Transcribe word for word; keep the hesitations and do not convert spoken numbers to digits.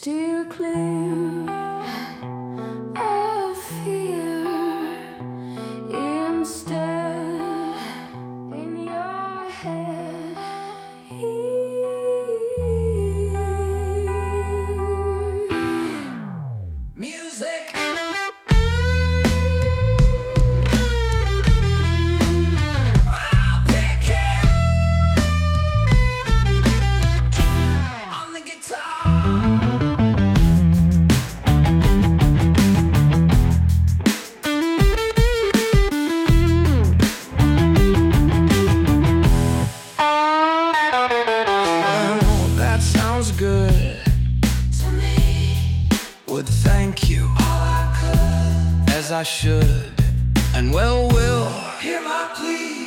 steer clear of fear. Instead, in your head, music. I'll pick it on the guitar. That sounds good to me. Would thank you all I could, as I should, and well will hear my plea.